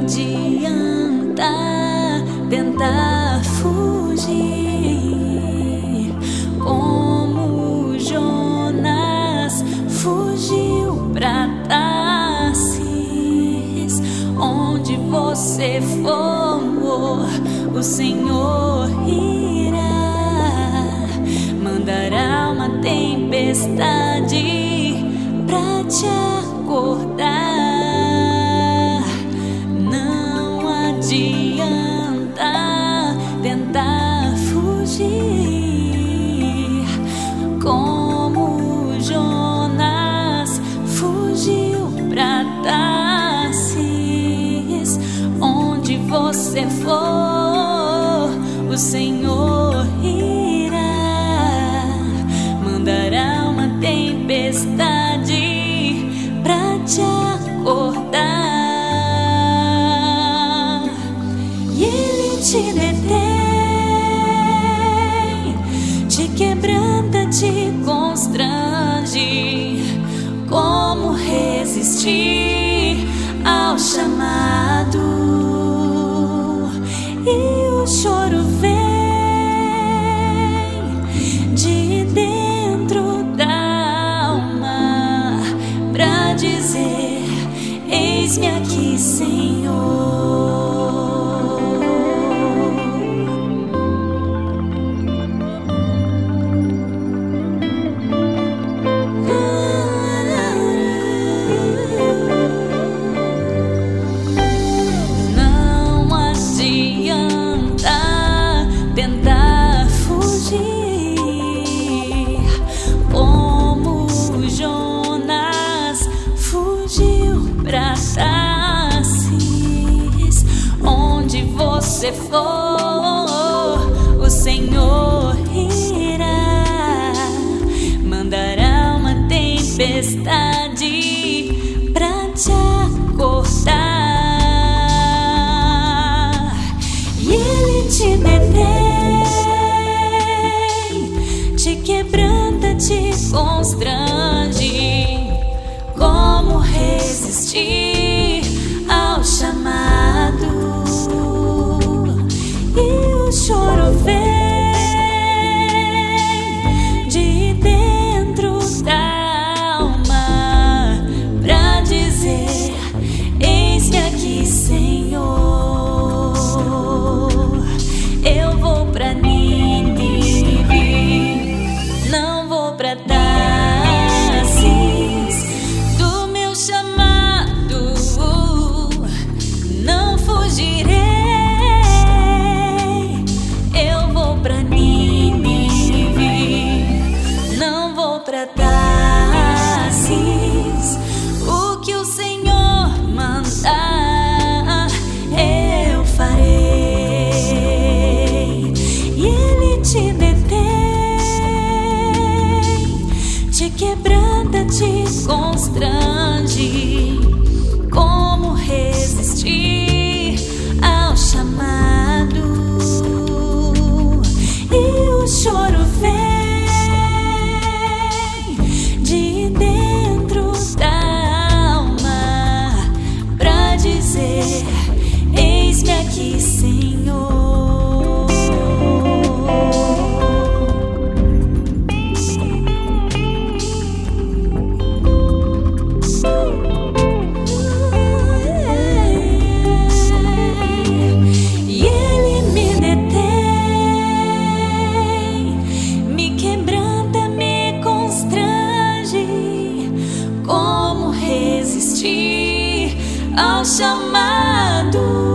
adianta tentar fugir, como Jonas fugiu pra Tarsis. Onde você for, o Senhor irá, mandará uma tempestade pra te acordar. Não adianta tentar fugir, como Jonas fugiu pra Tarsis. Onde você for, o Senhor irá, mandará uma tempestade pra te acordar. E Ele te detém, te quebranta, te constrange. Como resistir ao chamado? E o choro vem de dentro da alma pra dizer: eis-me aqui, Senhor. Onde você for, o Senhor irá, mandará uma tempestade pra te acordar. E Ele te detém, te quebranta, te constrange. Como resistir ao chamado? E o choro vem de dentro da alma pra dizer: eis-me aqui, Senhor. Eu vou pra Nínive, não vou pra Tarsis. Do meu chamado não fugirei. Eu vou pra Nínive, não vou pra Tarsis. O que o Senhor mandar, eu farei. E Ele te detém, te quebranta, te constrange. Como resistir ao chamado? E o choro vem de dentro da alma pra dizer: eis-me aqui, Senhor. Ao chamado.